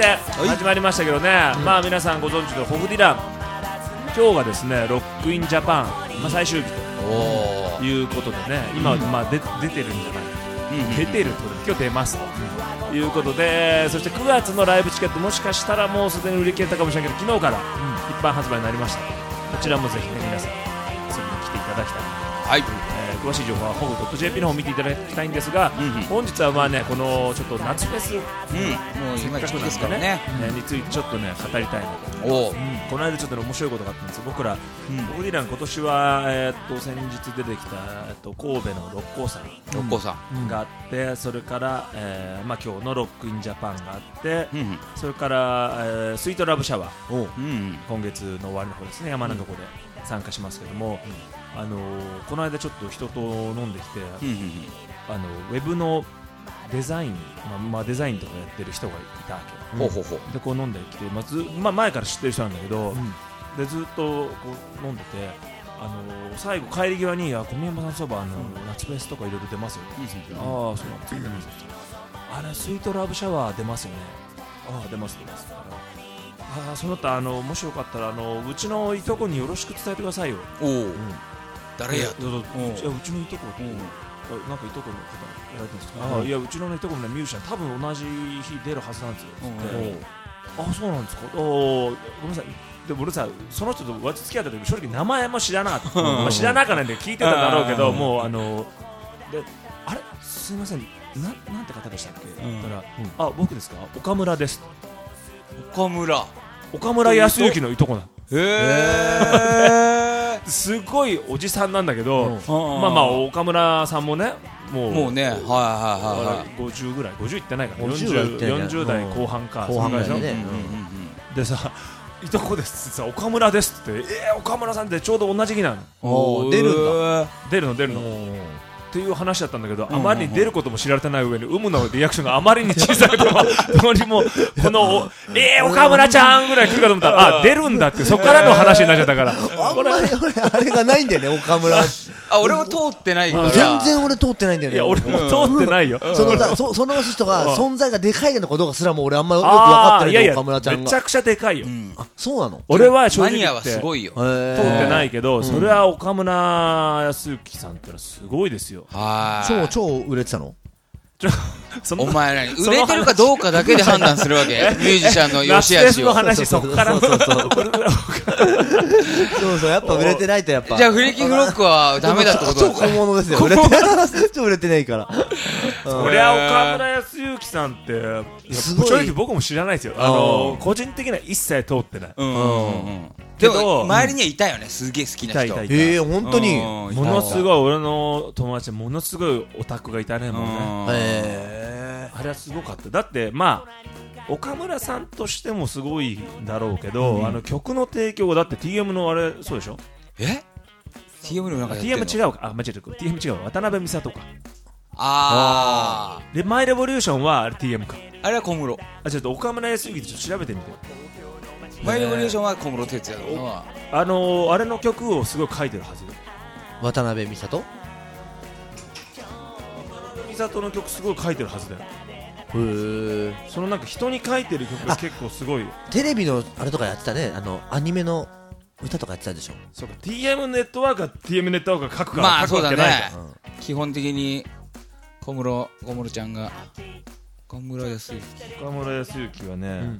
て始まりましたけどね、まあ皆さんご存知のホフディラン、今日がですねロックインジャパン、最終日ということでね、今、出てるんじゃない、出てると今日出ますということで、そして9月のライブチケットもしかしたらもうすでに売り切れたかもしれないけど、昨日から一般発売になりました。こちらもぜひね皆さん遊びに来ていただきたい。はい、詳しい情報はホフ .jp の方を見ていただきたいんですが、本日はまあねこのちょっと夏フェス、もう今時期ですからね、 についてちょっとね語りたいなと。この間ちょっとね面白いことがあったんですよ。僕らホフディラン今年は先日出てきた神戸の六甲山があって、それから今日のロックインジャパンがあって、それからスイートラブシャワー、今月の終わりの方ですね、山のところで参加しますけども、この間ちょっと人と飲んできて、ウェブのデザイン、デザインとかやってる人がいたわけ、でこう飲んできて、前から知ってる人なんだけど、でずっとこう飲んでて、最後帰り際に小宮山さんそば夏フェスとかいろいろ出ますよって聞いて、そうなんですよ、あれスイートラブシャワー出ますよね、出ますその他もしよかったらうちのいとこによろしく伝えてくださいよ。 誰や？ うちのいとこなんかいとこの方やられてるんですか？いやうちのいとこのミュージシャン多分同じ日出るはずなんですよって。そうなんですか。ごめんなさい。でも俺さ、その人と私付き合った時正直名前も知らなかった。知らなかったんで聞いてただろうけど、もうであれすいません、なんて方でしたっけ？だから僕ですか？岡村です。岡村康之のいとこなの。すごいおじさんなんだけど、岡村さんもねもうね、50ぐらい、50いってないから40代後半か、でさ、いとこですってさ、岡村ですって岡村さんってちょうど同じ日なの。出るのっていう話だったんだけど、あまりに出ることも知られてない上に有無のリアクションがあまりに小さくてもどにもこの岡村ちゃんぐらい来るかと思ったら、出るんだって、そこからの話になっちゃったから、 あれがないんだよね、岡村。 俺も通ってないから。 全然俺通ってないんだよね。 いや俺も通ってないよ。 その人が存在がでかいのかどうかすらも俺あんまよく分かってない。岡村ちゃんがめちゃくちゃでかいよ。 そうなの？ 俺は正直マニアはすごいよ。 通ってないけど、それは岡村康之さんってのはすごいですよ。 超売れてたの？ お前らに売れてるかどうかだけで判断するわけ？ミュージシャンの良し悪しを。 の話、そこからそうやっぱ売れてないとやっぱ。 じゃあフリキングロックはダメだってことだ。 超小物ですよ。超売れてないから。 そりゃ岡村康之さんって正直僕も知らないですよ。個人的には一切通ってない。 でも周りにはいたよね、すげえ好きな人。 本当にものすごい、俺の友達でものすごいオタクがいたね、もうね。あれはすごかった。だって岡村さんとしてもすごいだろうけど、曲の提供がだって TM のあれそうでしょ？TM のなんかやってんの？ TM 違うか、間違えた、TM 違う、渡辺美里か。でマイレボリューションはあれ TM か。 あれは小室。 ちょっと岡村康之でちょっと調べてみて。 マイレボリューションは小室哲哉のあれの曲をすごい書いてるはず。 渡辺美里の曲すごい書いてるはずだよ。そのなんか人に書いてる曲が結構すごい。 テレビのあれとかやってたね、アニメの歌とかやってたでしょ。 そうか、TM ネットワークは TM ネットワークが書くから書くわけないか。 基本的に小室ちゃんが岡村康之はね、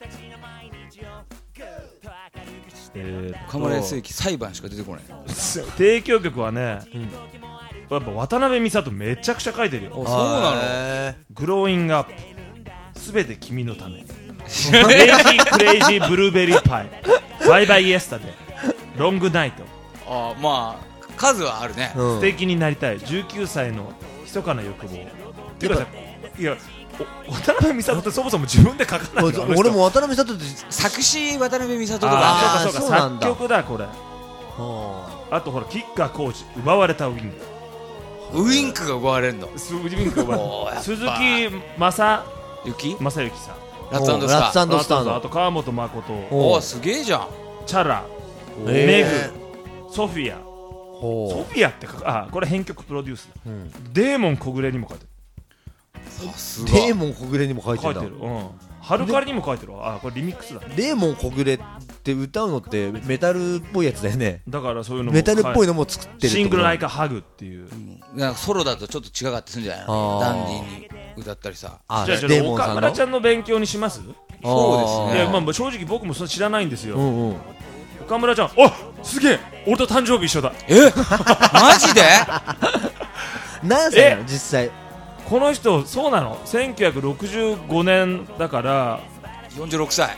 岡村康之裁判しか出てこない。 提供曲はね、やっぱ渡辺美里めちゃくちゃ書いてるよ。 そうなの？ グローイングアップ、すべて君のため、クレイジーブルーベリーパイ、バイバイイエスタデー、ロングナイト。 数はあるね。 素敵になりたい、19歳の密かな欲望。てかさ、いや渡辺美里ってそもそも自分で書かないの。 俺も渡辺美里って作詞渡辺美里とか。 そうか、作曲だこれ。あとほら、キッカーコーチ、奪われたウィンク。 ウインクが奪われるの？ 鈴木正幸さん、 ラッツ&スターの、あと川本誠、 すげえじゃん。 チャラ、メグ、ソフィアってこれ編曲プロデュースだ。デーモン小暮にも書いてる。 デーモン小暮にも書いてるんだ。 ハルカリにも書いてるわ。これリミックスだ。 レーモン小暮って歌うのってメタルっぽいやつだよね。 だからそういうのもメタルっぽいのも作ってる。 シングルライカハグっていう。 なんかソロだとちょっと違かったりするんじゃないの？ダンディーに歌ったりさ。 じゃあちょっと岡村ちゃんの勉強にします？ そうですね。 いやまあ正直僕もそれ知らないんですよ。岡村ちゃん、おすげえ、俺と誕生日一緒だ。 マジで？ 何歳なの実際？ この人そうなの？1965年だから 46歳。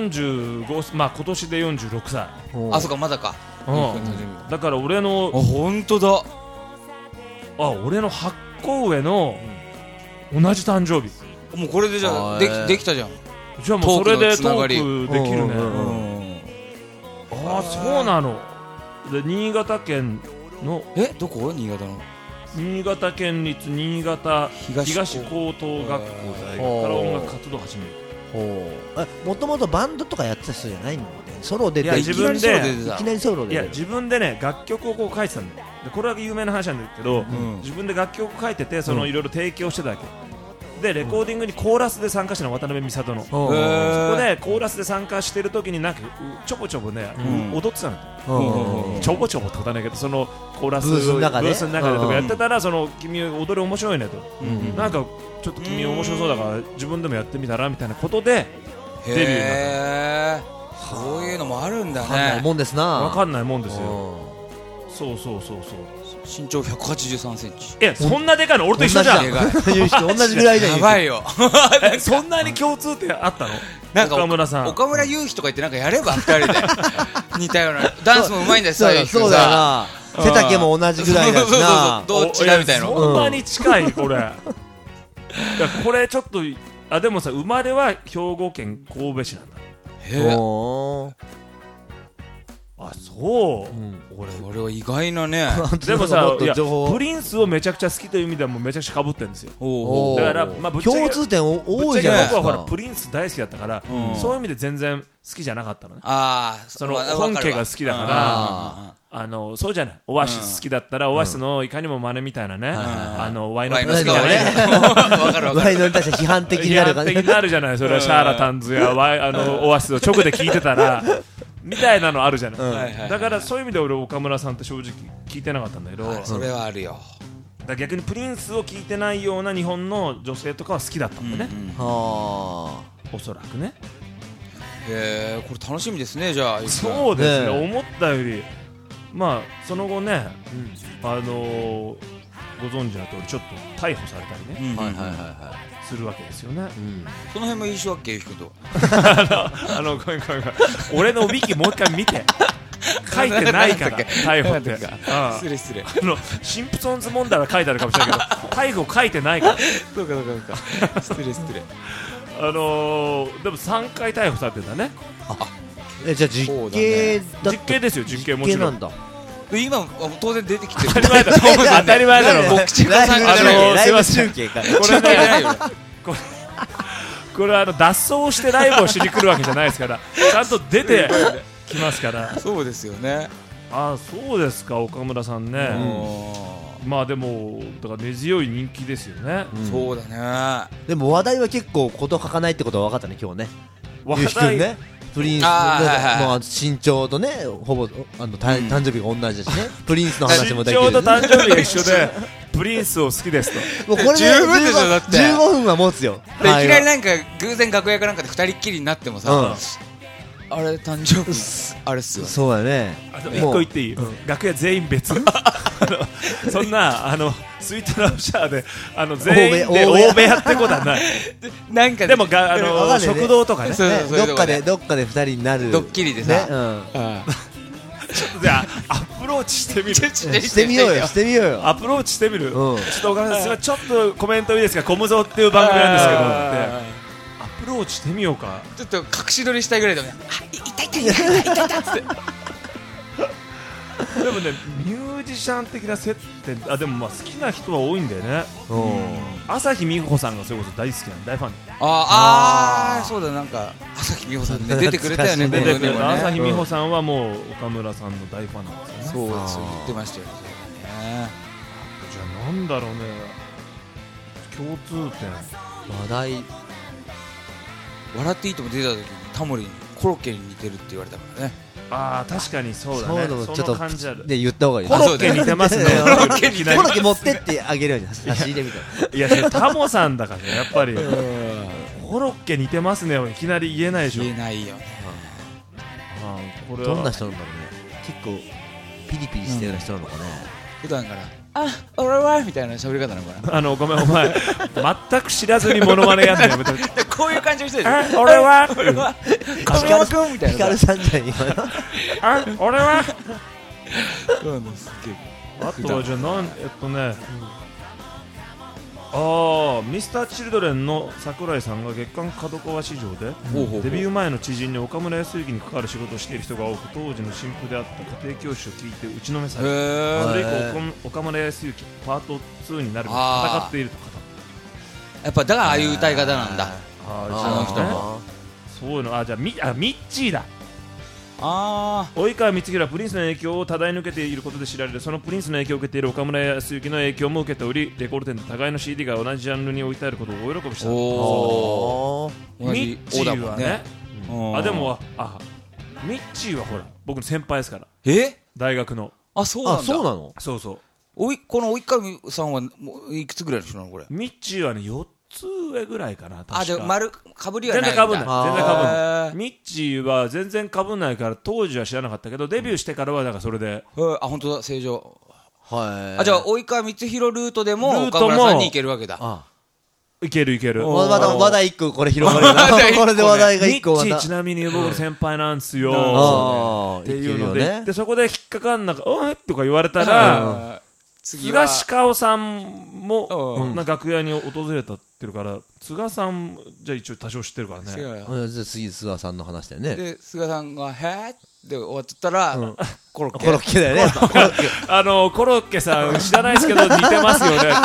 45、まあ今年で46歳。 あ、そうか、まだか。 だから俺の、 本当だ。 俺の8個上の同じ誕生日。 もうこれでじゃあできたじゃん。 じゃあもうそれでトークできるね。そうなの。で新潟県のどこ？新潟の新潟県立新潟東高等学校大学から音楽活動を始める。 もともとバンドとかやってた人じゃないんだよね。ソロで自分でいきなりソロで。 いや自分でね楽曲をこう書いてたんだよ。でこれは有名な話なんだけど、自分で楽曲を書いててそのいろいろ提供してたわけ。でレコーディングにコーラスで参加したの渡辺美里の。そこでコーラスで参加してる時になんかちょぼちょぼね踊ってたの。ちょぼちょぼってことはないけどそのコーラスブースの中でとかやってたらその君踊り面白いねと。なんかちょっと君面白そうだから自分でもやってみたらみたいなことでデビューになった。 そういうのもあるんだね。 分かんないもんですな。 分かんないもんですよ。そう身長183センチ。 そんなでかいの俺と一緒じゃん。 同じぐらいだよ。 やばいよ。 そんなに共通点あったの？ なんか岡村さん、 岡村雄飛とか言ってなんかやれば2人で似たようなダンスもうまいんだよ。 そうだよな。背丈も同じぐらいだしな。 どっちだみたいな。 そんなに近いこれ。これちょっとでもさ生まれは兵庫県神戸市なんだ。そう。 俺は意外なね。 でもさプリンスをめちゃくちゃ好きという意味ではもうめちゃくちゃ被ってるんですよ。だからまあぶっちゃけ共通点多いじゃないですか。 僕はほらプリンス大好きだったからそういう意味で全然好きじゃなかったのね。その本家が好きだからそうじゃない。オアシス好きだったらオアシスのいかにも真似みたいなねワイの好きじゃない。 ワイのに対して批判的になる批判的になるじゃない。それはシャーラタンズやオアシスを直で聞いてたらみたいなのあるじゃない。だからそういう意味で俺岡村さんって正直聞いてなかったんだけど。 それはあるよ。 逆にプリンスを聞いてないような日本の女性とかは好きだったんだね。おそらくね。 これ楽しみですね。じゃあそうですね。思ったよりまあその後ねご存知の通りちょっと逮捕されたりねするわけですよね。 その辺も一緒だっけ、ゆきくんと。 ごめん俺のウィキもう一回見て。書いてないから逮捕って。 失礼。 シンプソンズ問題は書いてあるかもしれないけど逮捕書いてないから。 そうか失礼。 でも3回逮捕されてたね。 じゃあ実刑実刑ですよ。実刑もちろん。 今当然出てきてる。 当たり前だろ。 僕ちかさんじゃライブ中継か。 これ脱走してライブをしに来るわけじゃないですからちゃんと出てきますから。 そうですよね。 そうですか。岡村さんね。まあでもだから根強い人気ですよね。 そうだね。 でも話題は結構事書かないってことは分かったね今日ね。 話題ね。プリンスの身長とねほぼ誕生日が同じだしね。プリンスの話もできる。 身長と誕生日が一緒でプリンスを好きですと。 もうこれで十分でしょ。だって 15分は持つよ。 いきなりなんか偶然楽屋かなんかで2人っきりになってもさ、あれ誕生日あれっすよ。 そうだね。 1個言っていい？楽屋全員別。そんなスイートラブシャーで全員で大部屋ってことはない。 なんかでも食堂とかね。 どっかで2人になるドッキリでさ。 じゃあアプローチしてみる。 してみようよ。 アプローチしてみる。ちょっと岡村さんちょっとコメントいいですか。コムゾっていう番組なんですけど。アプローチしてみようか。 ちょっと隠し撮りしたいぐらいだね。痛いっつって。 でもねミュージシャン的な接点でも好きな人は多いんだよね。朝日美穂さんがそれこそ大好きな大ファン。 そうだ。なんか朝日美穂さんね出てくれたよね。 朝日美穂さんはもう岡村さんの大ファンなんですよね。 そう言ってましたよね。 じゃあなんだろうね共通点。 話題笑っていいとも出た時にタモリにコロッケに似てるって言われたからね。 ああ確かにそうだね。その感じある。 で言った方がいい。 コロッケ似てますね。 コロッケ持ってってあげるように差し入れみたいな。 いやそれタモさんだからねやっぱりコロッケ似てますねいきなり言えないでしょ。 言えないよね。 どんな人なんだろうね。結構ピリピリしてる人なのかね。 普段から俺はみたいな喋り方なのかな。 ごめんお前全く知らずにモノマネやんのやめて。 こういう感じの人でしょ。 俺は神山くんみたいな。 ヒカルさんじゃん今の。 俺はそうなんですっげえ。 あとはじゃあミスターチルドレンの桜井さんが月刊角川市場でデビュー前の知人に岡村康之に関わる仕事をしている人が多く当時の新婦であった家庭教師を聞いて打ちのめされそれ以降岡村康之パート2になるべく戦っていると語った。 やっぱだからああいう歌い方なんだ。 あの人もそういうのじゃあミッチーだ。及川光弘はプリンスの影響を多大に受けていることで知られる。そのプリンスの影響を受けている岡村康之の影響も受けておりレコード店で互いの CD が同じジャンルに置いてあることを大喜びした。ミッチーはねでもミッチーはほら僕の先輩ですから大学の。 そうなんだ。 そうなの。 そうそう。 この及川さんはもいくつぐらいの人なのこれ。 ミッチーはね4つ上ぐらいかな。確かじゃあ丸かぶりはないんだ。 全然かぶんない。ミッチーは全然かぶんないから当時は知らなかったけどデビューしてからはだからそれで本当だ正常。じゃあ及川光弘ルートでも岡村さんに行けるわけだ。 いける話題1個これ広がるよな。これで話題が1個。 ミッチーちなみに僕の先輩なんですよっていうのでそこで引っかかんなかとか言われたら菅氏香さんも楽屋に訪れたってるから菅さんじゃあ一応多少知ってるからね。 じゃあ次菅さんの話だよね。 で菅さんが「へっ?」って終わってたらコロッケだよね。 コロッケさん知らないですけど似てますよね。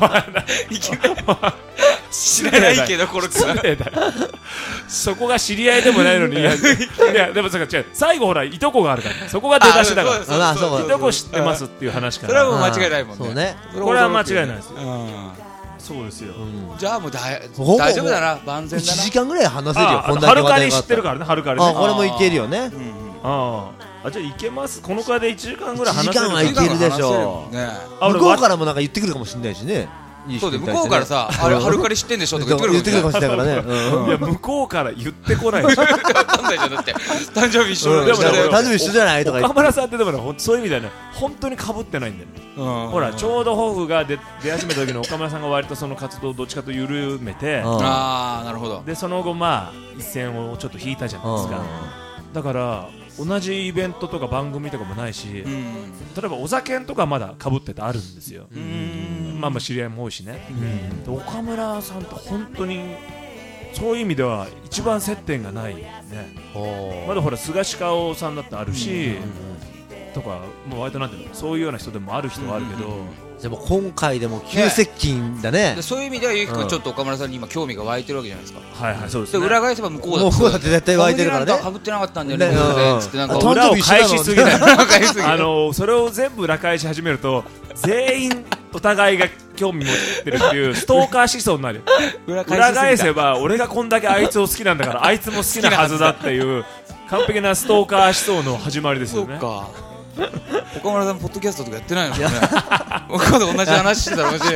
知らないけどコロッケさんそこが知り合いでもないのにいやでも違う最後ほらいとこがあるからそこが出だしだからいとこ知ってますっていう話からそれはもう間違いないもんね。 これは間違いないですよ。そうですよ。 じゃあもう大丈夫だな万全だな。 1時間ぐらい話せるよ。 はるかに知ってるからね。はるかにね。 これもいけるよね。 じゃあいけます。この回で1時間ぐらい話せる。 1時間はいけるでしょ。向こうからもなんか言ってくるかもしれないしね。 そうで向こうからさあれはるかに知ってんでしょとか言ってくるかもしれないからね。 いや向こうから言ってこないでしょ。 わかんないじゃんだって誕生日一緒でも誕生日一緒じゃないとか。 岡村さんってでもねそういう意味ではね本当に被ってないんだよ。ほらちょうどホフが出始めた時の岡村さんが割とその活動をどっちかと緩めてなるほど。 でその後一線をちょっと引いたじゃないですか。だから同じイベントとか番組とかもないし例えばお酒とかまだ被っててあるんですよ。知り合いも多いしね。岡村さんって本当にそういう意味では一番接点がないね。まだほら菅氏香さんだってあるしとかもう割となんていうのそういうような人でもある人はあるけどでも今回でも急接近だね。 そういう意味ではゆうきくんちょっと岡村さんに今興味が湧いてるわけじゃないですか。 そうですね。 裏返せば向こうだって絶対湧いてるからね。 かぶってなかったんだよね。 裏を返しすぎないそれを全部裏返し始めると全員お互いが興味持ってるっていうストーカー思想になる。裏返せば俺がこんだけあいつを好きなんだからあいつも好きなはずだっていう完璧なストーカー思想の始まりですよね。 岡村さんポッドキャストとかやってないのね。僕と同じ話してたら面白いよ。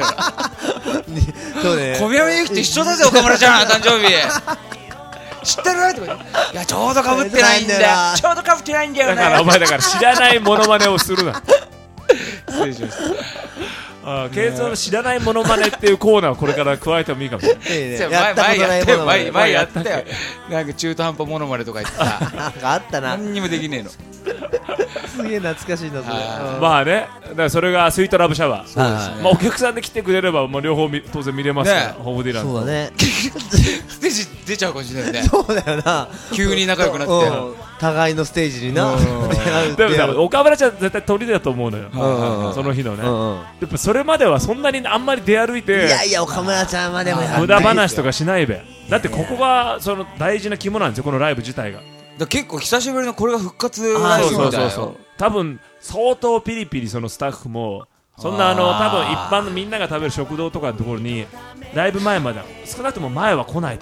小宮山由紀と一緒だぜ岡村ちゃん誕生日知ってるとかいやちょうどかぶってないんだよちょうどかぶってないんだよね。 だからお前知らないモノマネをするな。 失礼しました。 ケイツの知らないモノマネっていうコーナーをこれから加えてもいいかもしれない。 前やったよ。なんか中途半端モノマネとか言ってさなんかあったな。 何にもできねえの。 すげえ懐かしいなそれ。 だからそれがスイートラブシャワー。お客さんで来てくれれば両方当然見れますからホームディランそうだね。 ステージ出ちゃうかもしれないね。 そうだよな。 急に仲良くなって互いのステージにな。 でも岡村ちゃん絶対鳥だと思うのよその日のね。やっぱそれまではそんなにあんまり出歩いていや岡村ちゃんはでも無駄話とかしないべ。だってここがその大事な肝なんですよこのライブ自体が。 結構久しぶりのこれが復活ライブみたいな。 多分相当ピリピリそのスタッフもそんな多分一般のみんなが食べる食堂とかのところにライブ前まで少なくとも前は来ないと思う。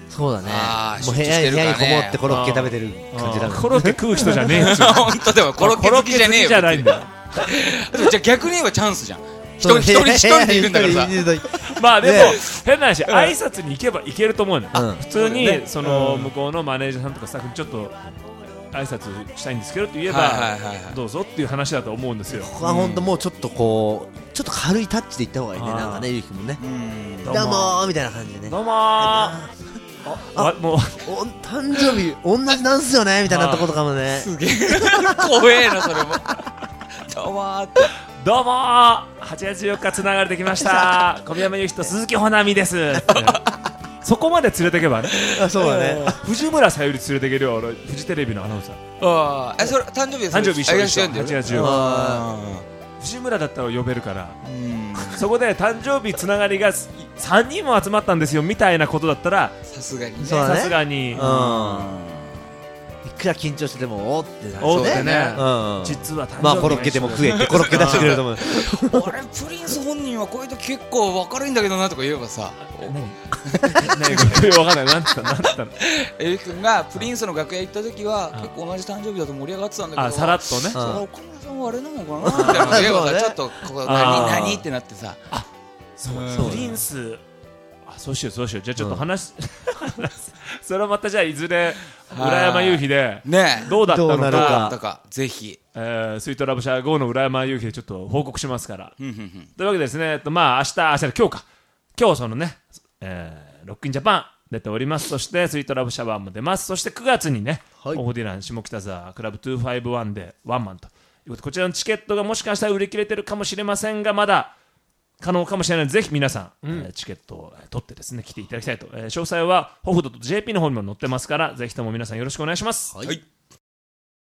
そうだね。もう部集中してるからね屋にこもってコロッケ食べてる感じだコロッケ食う人じゃねえんですよ。 本当でもコロッケ好きじゃねえよ。 じゃないんだよ。 じゃあ逆に言えばチャンスじゃん。一人でいるんだからさ。 まあでも変な話、挨拶に行けばいけると思うの。普通にその向こうのマネージャーさんとかスタッフにちょっと挨拶したいんですけどって言えばどうぞっていう話だと思うんですよ。 ここは本当もうちょっとこうちょっと軽いタッチで行った方がいいね。なんかね、ゆうきくんもね、どうもーみたいな感じでね、 どうもー、もう誕生日同じなんすよねみたいなとことかもね、 すげえ怖えなそれも。どうもーってどうもー、8月4日つながれてきました小宮山由紀と鈴木保奈美ですそこまで連れてけばね。 そうだね。 藤村さゆり連れてけるよ、俺フジテレビのアナウンサー。 それ誕生日です。 誕生日一緒でしょ、8月4 日。 藤村だったら呼べるから、そこで誕生日つながりが3人も集まったんですよみたいなことだったらさすがにね、 さすがにいくら緊張しててもおってなるおってね、 実はまあコロッケでも食えってコロッケ出してくれると思う。 俺プリンス本人はこういうと結構明るいんだけどなとか言えばさ、 何分かんない、なんて言ったの。 ゆきくんがプリンスの楽屋行った時は結構同じ誕生日だと盛り上がってたんだけど、 さらっとね、 岡村さんはあれなのかなみたいなこと言えばさ、ちょっとここ何ってなってさ、 プリンス、そうしようじゃあちょっと話それはまたじゃあいずれ浦山夕日でどうだったのかぜひスイートラブシャー GO の浦山夕日でちょっと報告しますから。というわけでですね、まあ今日そのねロックインジャパン出ております。そしてスイートラブシャワーも出ます。そして9月にね、オフディラン下北沢クラブ251でワンマンということで、こちらのチケットがもしかしたら売り切れてるかもしれませんが、まだ可能かもしれないので、ぜひ皆さん、チケットを取ってですね来ていただきたいと。詳細はホフド.jp の方にも載ってますから、ぜひとも皆さんよろしくお願いします。 はい。